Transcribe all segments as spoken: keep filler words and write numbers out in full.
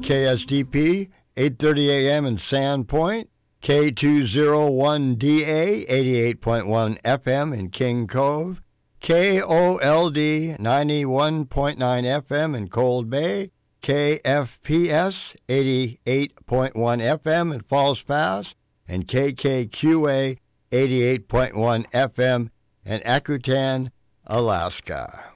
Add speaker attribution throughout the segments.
Speaker 1: K S D P, eight thirty a.m. in Sandpoint, K two oh one D A, eighty-eight point one F M in King Cove, K O L D, ninety-one point nine F M in Cold Bay, K F P S, eighty-eight point one F M in Falls Pass, and K K Q A, eighty-eight point one F M in Akutan, Alaska.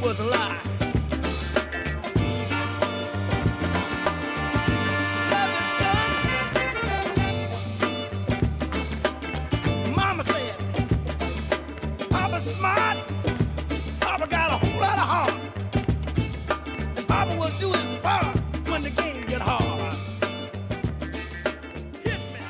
Speaker 2: was a lie. Love it, son. Mama said, Papa's smart. Papa got a whole lot of heart. And Papa will do his part when the game get hard. Hit me.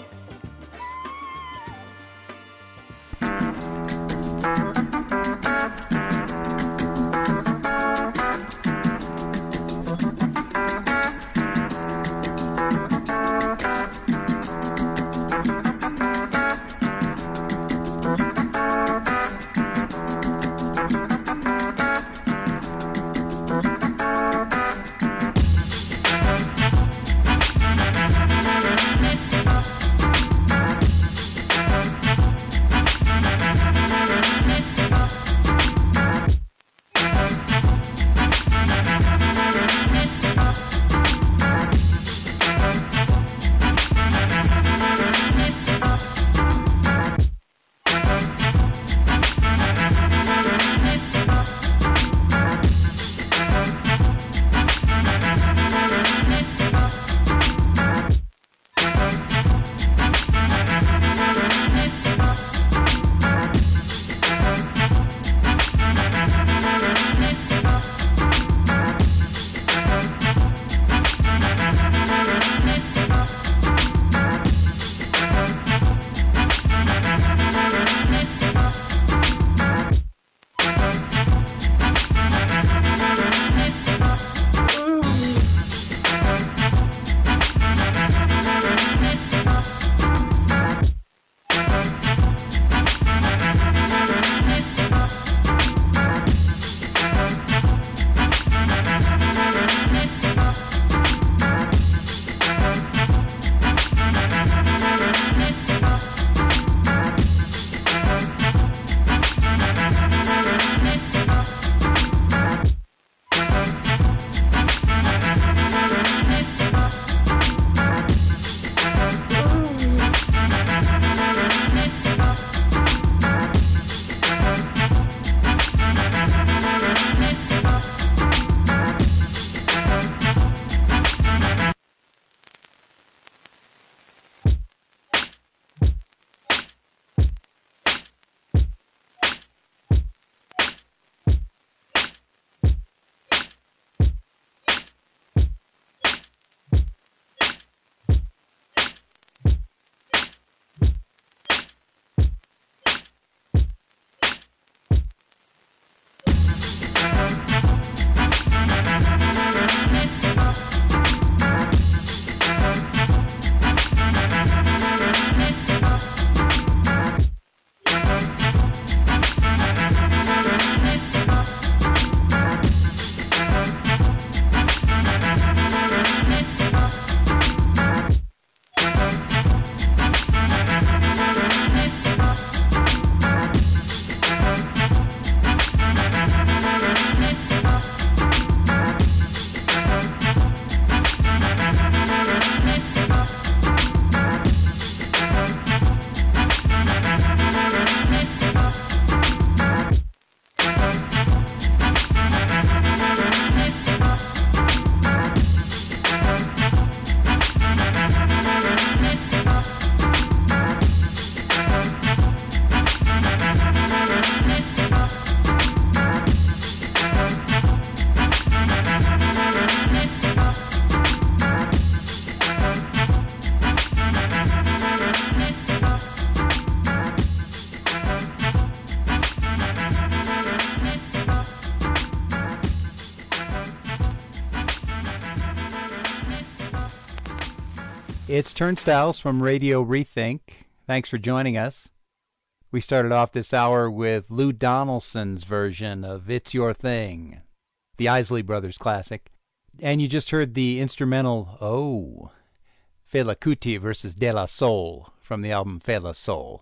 Speaker 3: It's Turnstiles from Radio Rethink. Thanks for joining us. We started off this hour with Lou Donaldson's version of It's Your Thing, the Isley Brothers classic. And you just heard the instrumental Oh, Fela Kuti versus De La Soul from the album Fela Soul.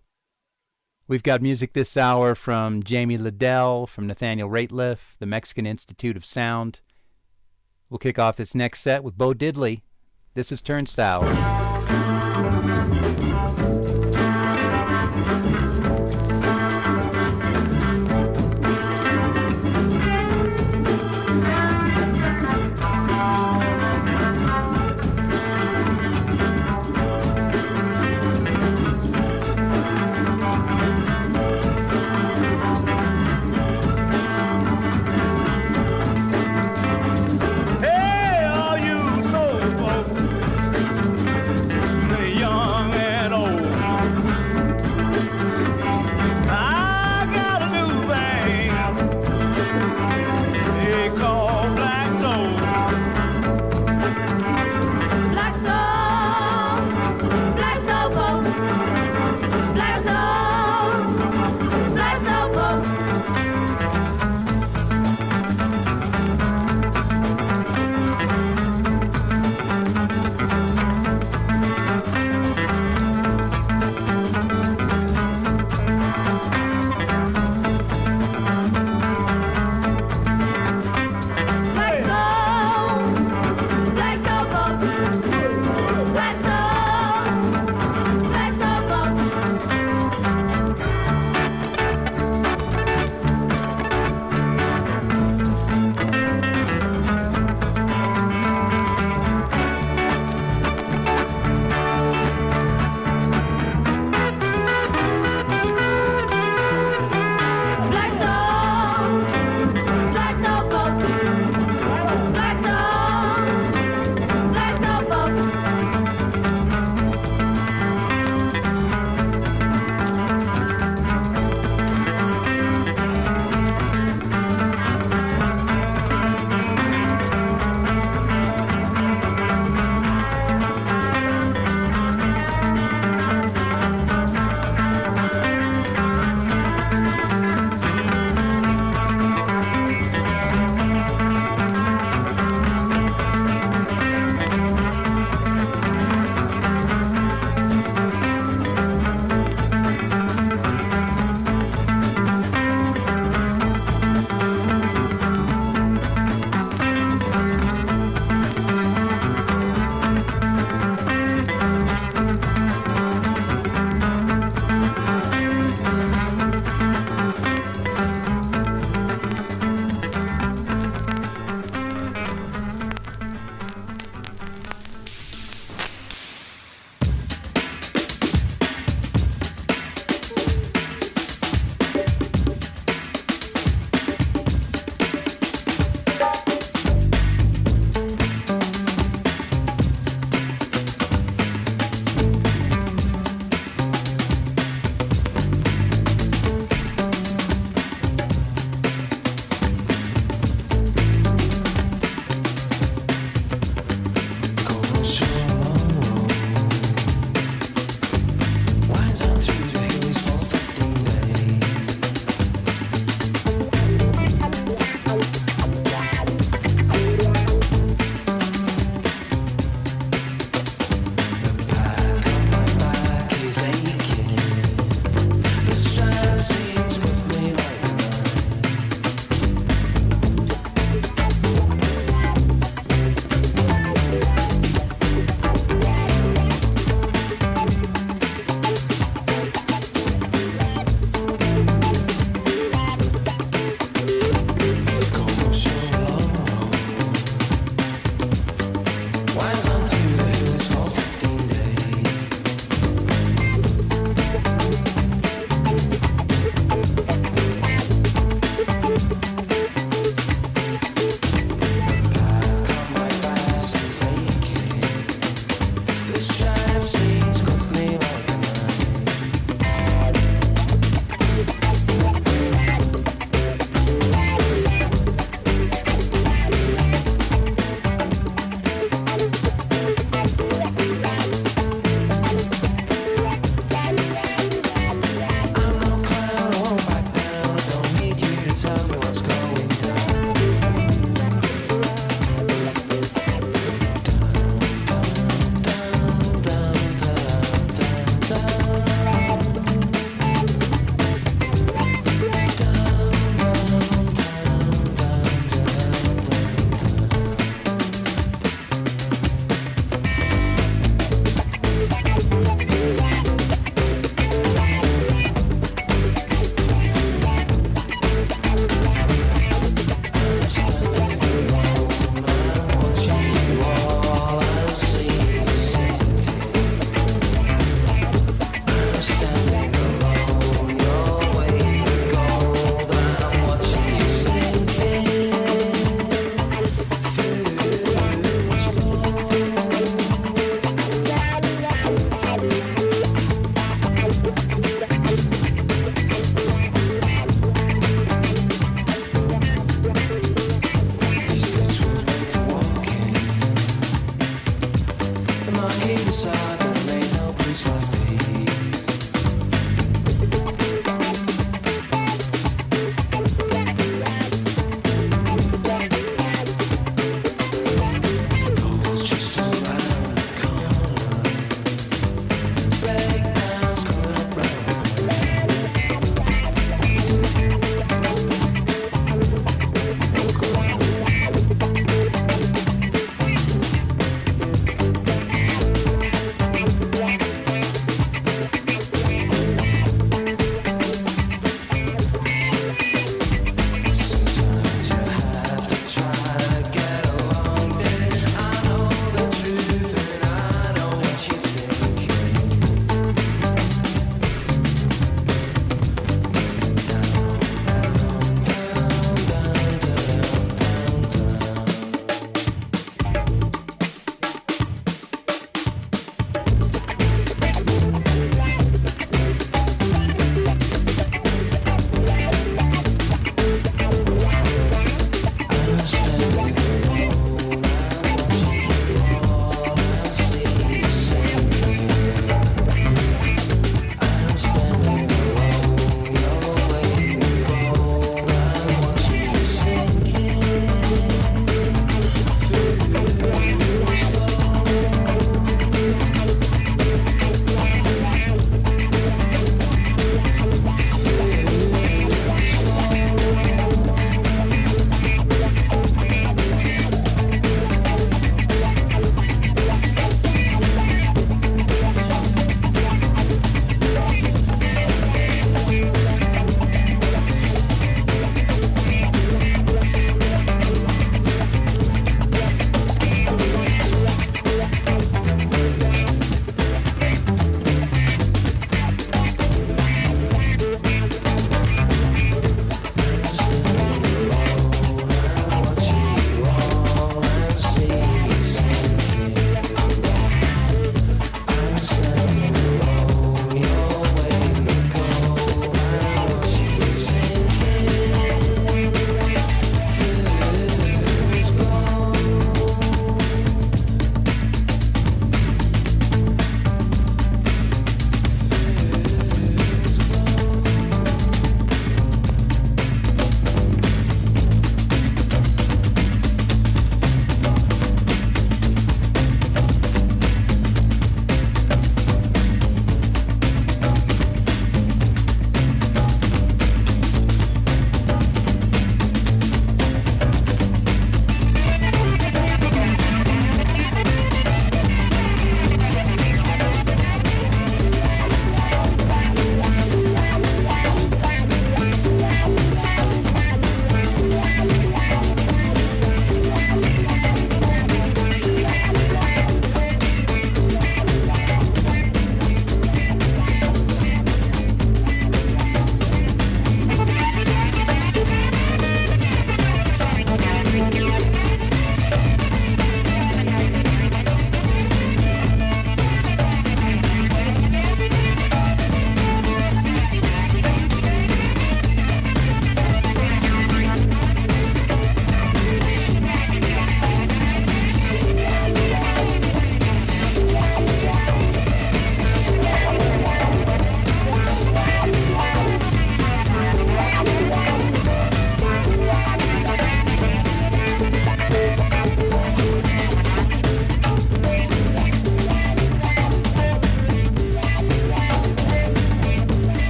Speaker 3: We've got music this hour from Jamie Liddell, from Nathaniel Rateliff, the Mexican Institute of Sound. We'll kick off this next set with Bo Diddley. This is Turnstiles.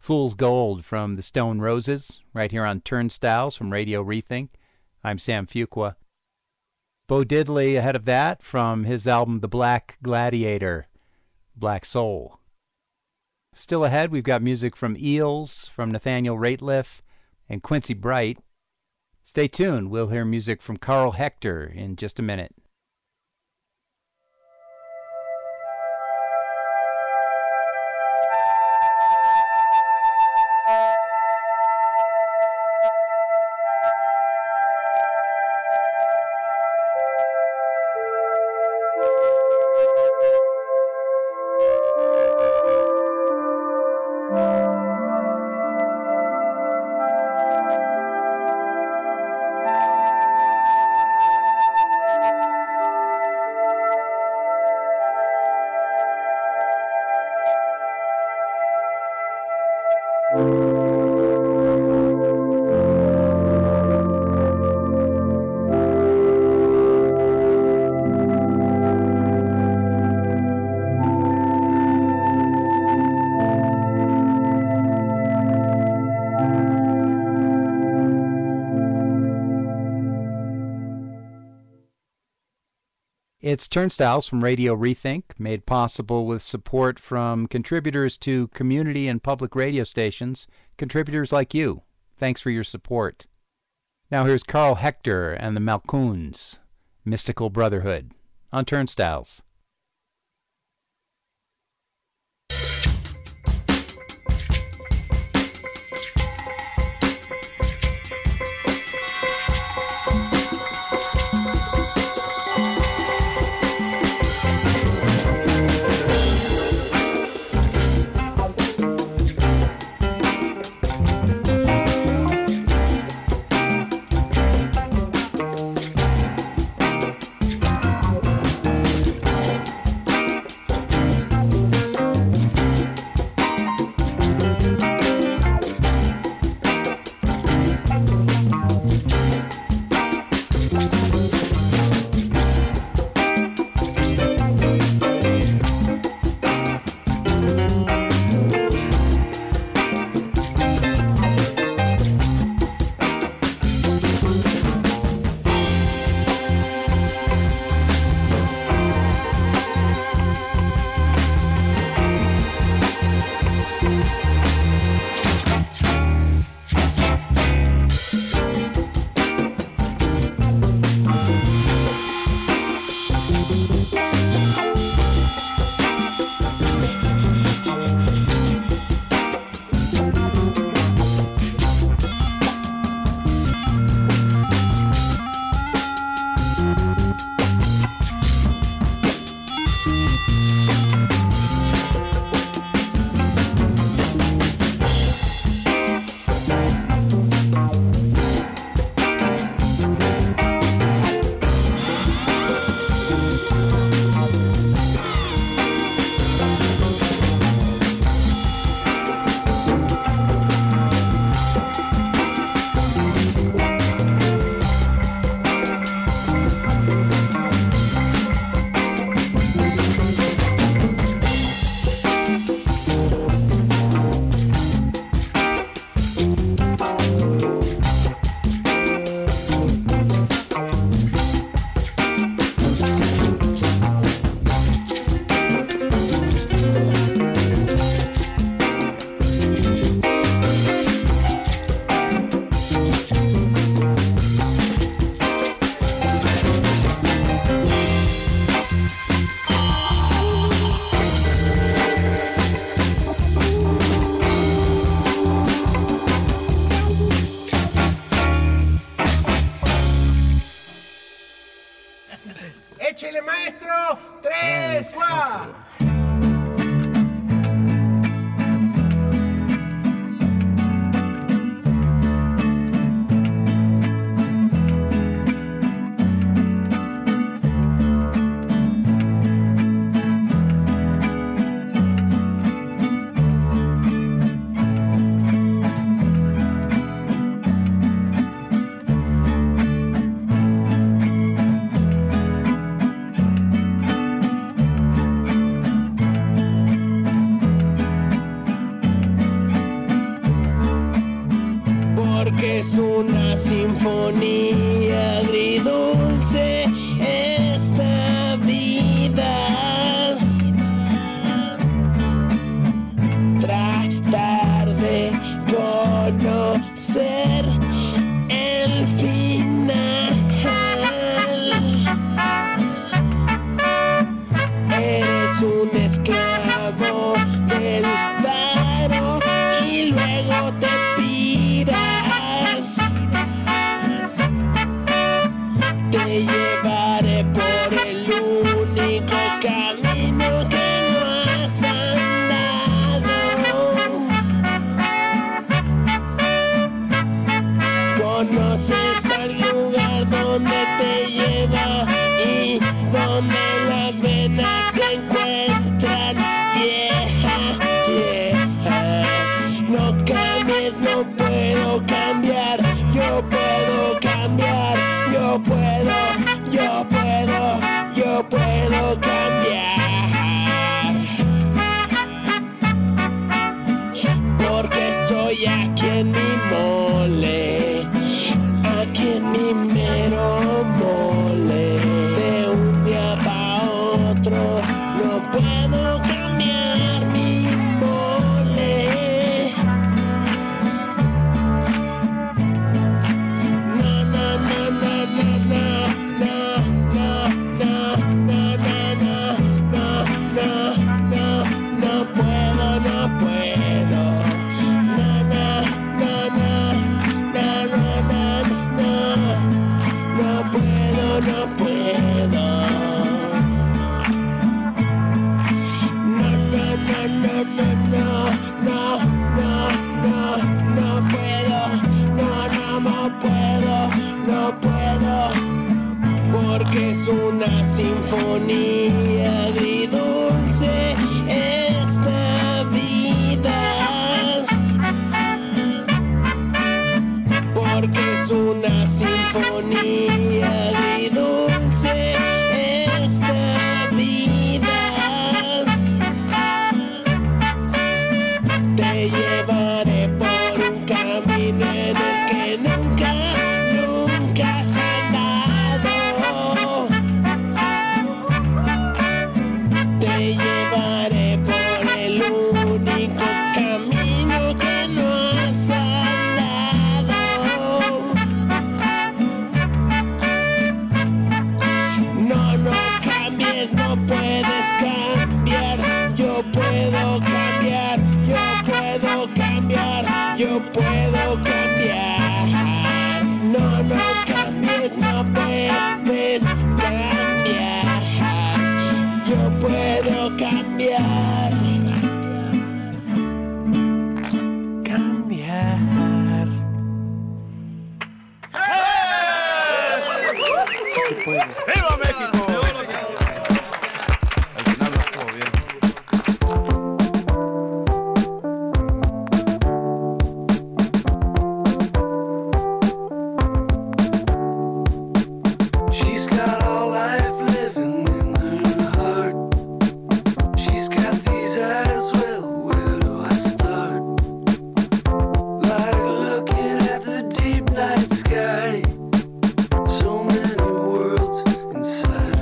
Speaker 3: Fool's Gold from the Stone Roses, right here on Turnstiles from Radio Rethink. I'm Sam Fuqua. Bo Diddley ahead of that from his album The Black Gladiator, Black Soul. Still ahead, we've got music from Eels, from Nathaniel Rateliff, and Quincy Bright. Stay tuned, we'll hear music from Carl Hector in just a minute. It's Turnstiles from Radio Rethink, made possible with support from contributors to community and public radio stations, contributors like you. Thanks for your support. Now here's Carl Hector and the Malcoons, Mystical Brotherhood, on Turnstiles.
Speaker 4: Échele, maestro. Tres, cuatro.
Speaker 5: donde te lleva y donde las venas se encuentran. Yeah, yeah. No cambies, no puedo cambiar. Yo puedo cambiar. Yo puedo, yo puedo, yo puedo cambiar. Porque estoy aquí en mi mole, aquí en mi mero mole. De un día para otro no puedo cambiar mi mole. No, no, no, no, no, no, no, no, no, no, no, no, no, no, no puedo, no puedo. No, no, no, no, no, no, no, no, no puedo, no puedo. No, no, no, no, no, no, no, no, no, no puedo, no, no, no puedo, no puedo, porque es una sinfonía agridulce esta vida, porque es una sinfonía agridulce esta vida. Te llevaré por un camino en el que nunca, nunca has andado. Te llevaré por el único camino que no has andado. No, no cambies, no puedes cambiar. Yo puedo cambiar, yo puedo cambiar, yo puedo cambiar. No, no cambies, no puedes cambiar. Yo puedo cambiar. Cambiar.
Speaker 6: ¡Viva México! Al final lo estuvo bien.
Speaker 7: She's got all life living in her heart. She's got these eyes, well, where do I start? Like looking at the deep night sky. So many worlds inside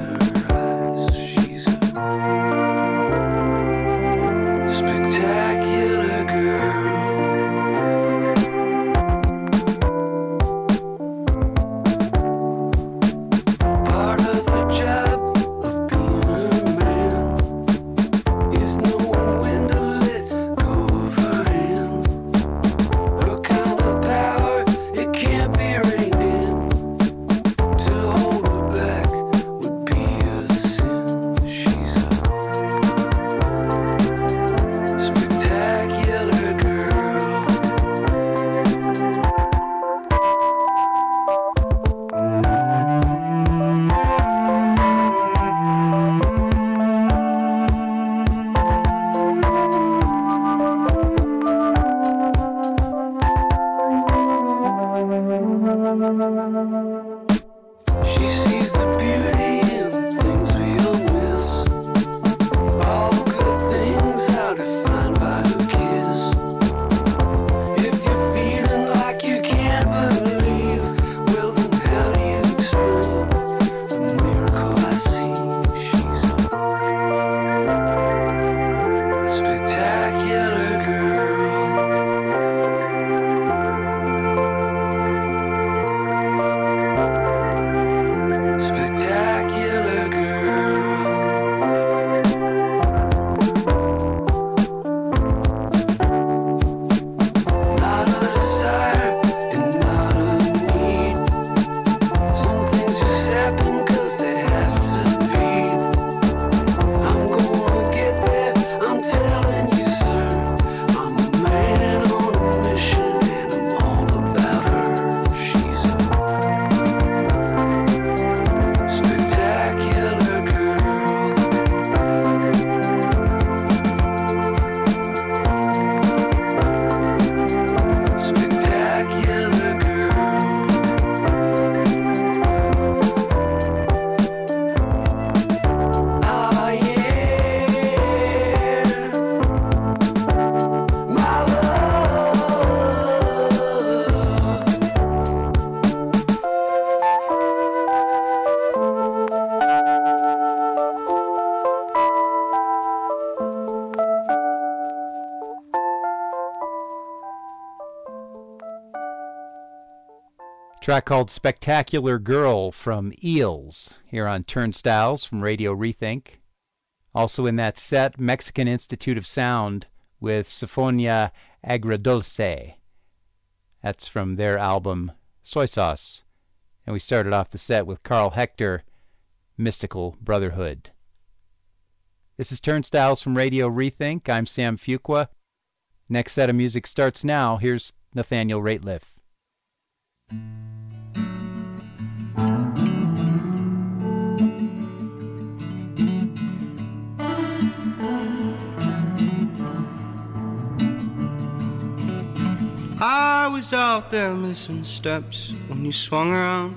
Speaker 3: track called Spectacular Girl from Eels here on Turnstiles from Radio Rethink. Also in that set, Mexican Institute of Sound with Sinfonia Agridulce. That's from their album Soy Sauce. And we started off the set with Carl Hector, Mystical Brotherhood. This is Turnstiles from Radio Rethink. I'm Sam Fuqua. Next set of music starts now. Here's Nathaniel Rateliff.
Speaker 8: I was out there missing steps when you swung around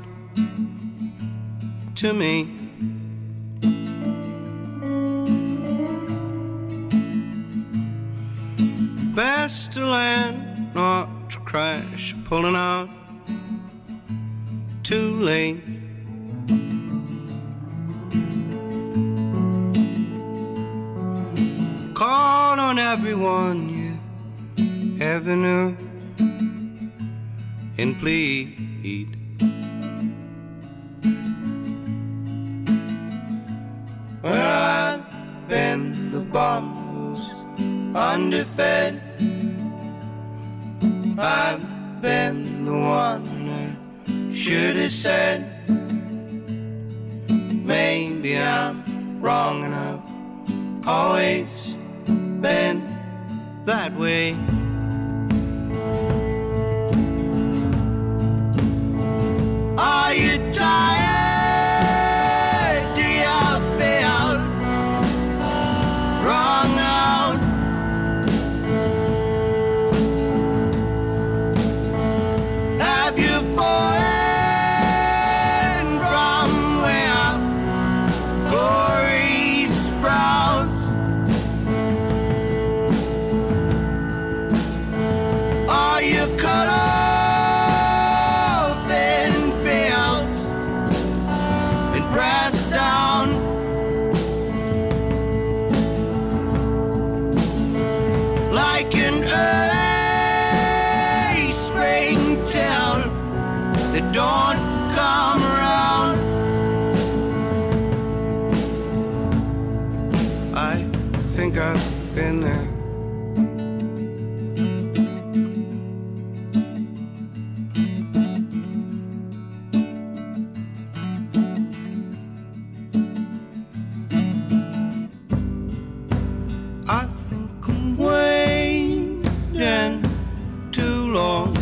Speaker 8: to me. Best to land, not to crash, pulling out too late. Called on everyone you ever knew and plead. Well, I've been the bum who's underfed. I've been the one I should have said. Maybe I'm wrong and I've always been that way. Are you tired? Do you feel wrong out? Have you fallen from where glory sprouts? Are you cut off? Don't come around. I think I've been there. I think I'm waiting too long.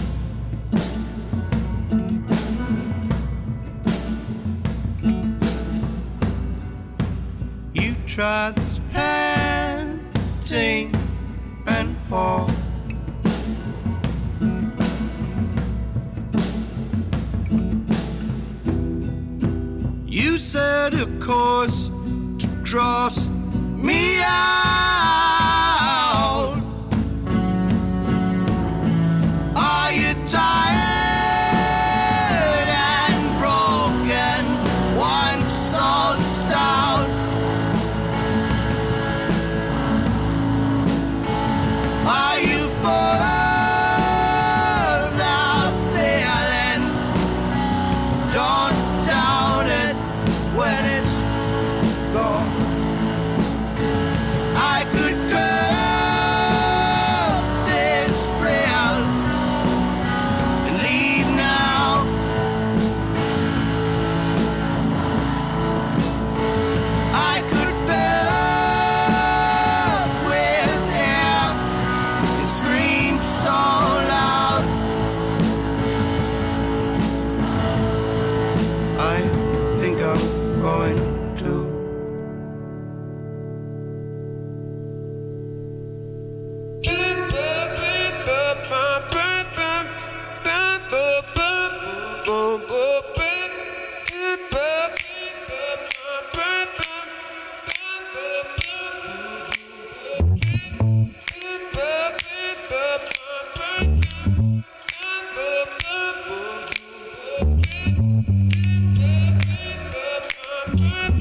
Speaker 8: Try this panting and Paul. You set a course to cross me out. Are you tired and broken? Once so stout. Are you full of that feeling? Don't doubt it when it's gone. I could cut this rail and leave now. I could fill up with air and scream so loud. I think I'm going to. Yeah.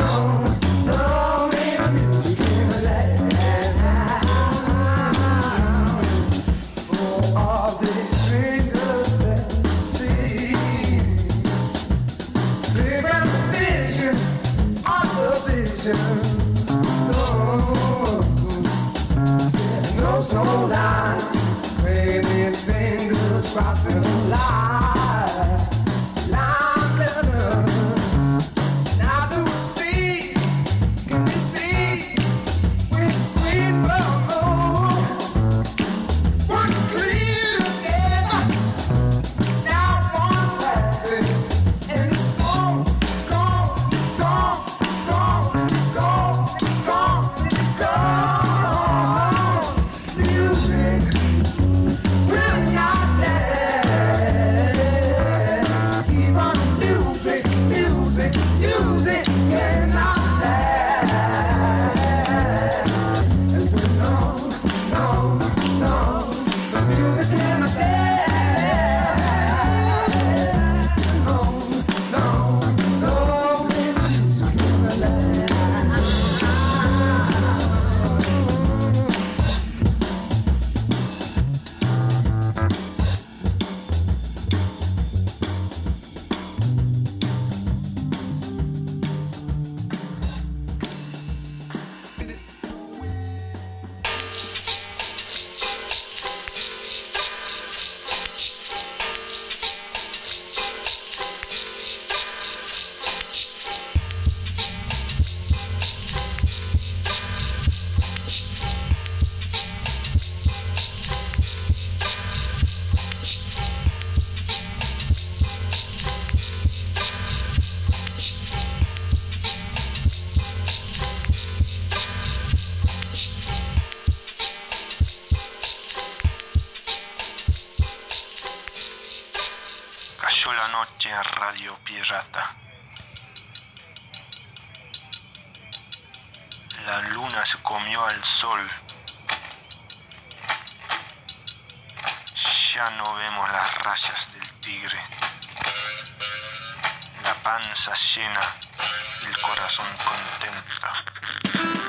Speaker 9: Radio Pirata. La luna se comió al sol. Ya no vemos las rayas del tigre. La panza llena, el corazón contenta.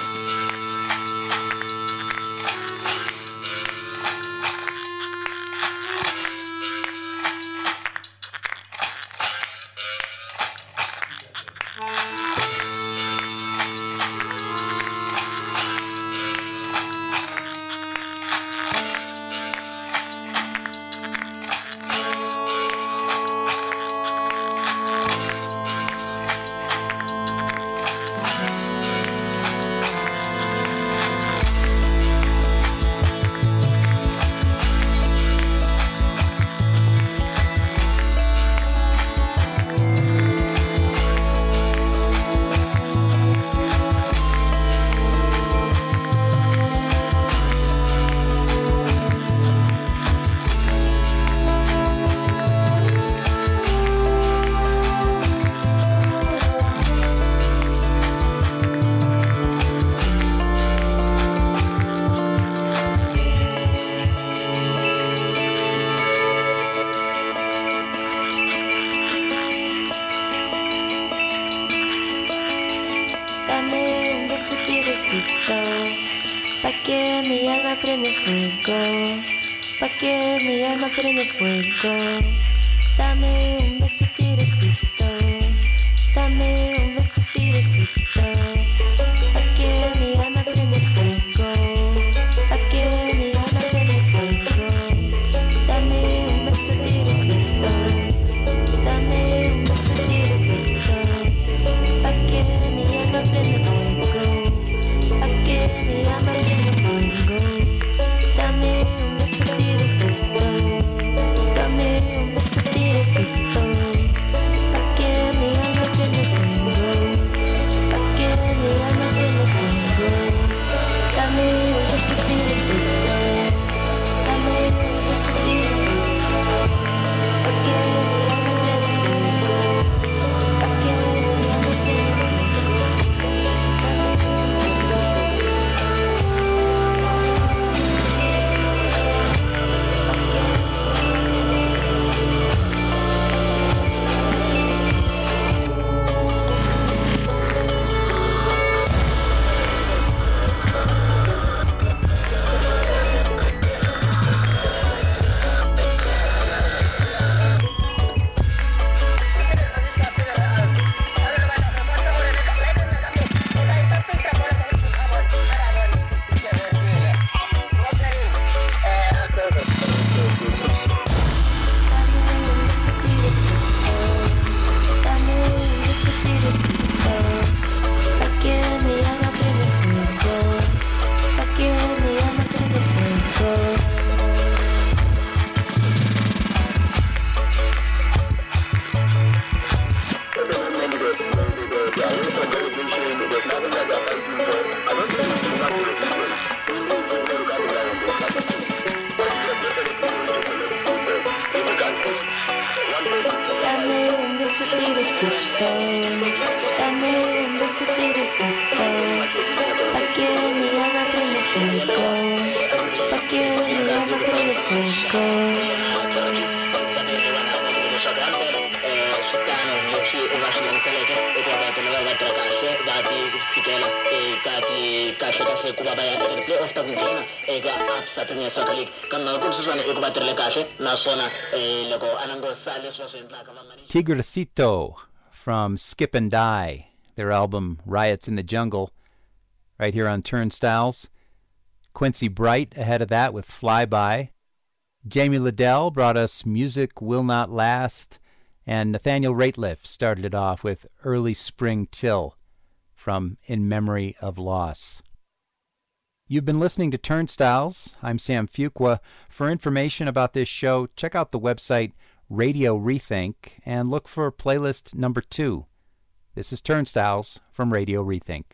Speaker 10: Prende fuego, pa' que mi alma prende fuego. Dame un beso tirecito, dame un beso tirecito, pa' que mi alma prende fuego, pa' que mi alma prende fuego. Dame un beso tirecito, dame un beso tirecito, pa' que mi alma prende fuego, pa' que mi alma prende fuego. Dame un beso tirecito, dame un beso tirecito, pa' que mi alma prende fuego, pa' que mi alma prende fuego. Dame un beso tirecito, dame un beso tirecito, pa' que mi alma prende fuego, pa' que mi alma prende fuego. beso tirecito, pa' que mi alma prende fuego, pa' que mi alma prende fuego.
Speaker 3: Tigrecito from Skip and Die, their album Riots in the Jungle, right here on Turnstiles. Quincy Bright ahead of that with Flyby. Jamie Liddell brought us Music Will Not Last, and Nathaniel Rateliff started it off with Early Spring Till from In Memory of Loss. You've been listening to Turnstiles. I'm Sam Fuqua. For information about this show, check out the website Radio Rethink and look for playlist number two. This is Turnstiles from Radio Rethink.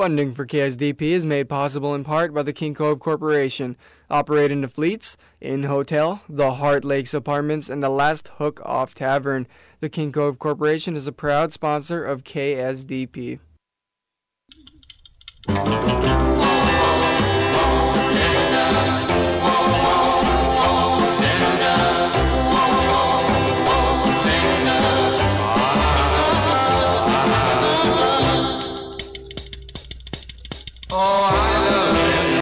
Speaker 11: Funding for K S D P is made possible in part by the King Cove Corporation, operating the Fleets, Inn Hotel, the Heart Lakes Apartments, and the Last Hook Off Tavern. The King Cove Corporation is a proud sponsor of K S D P.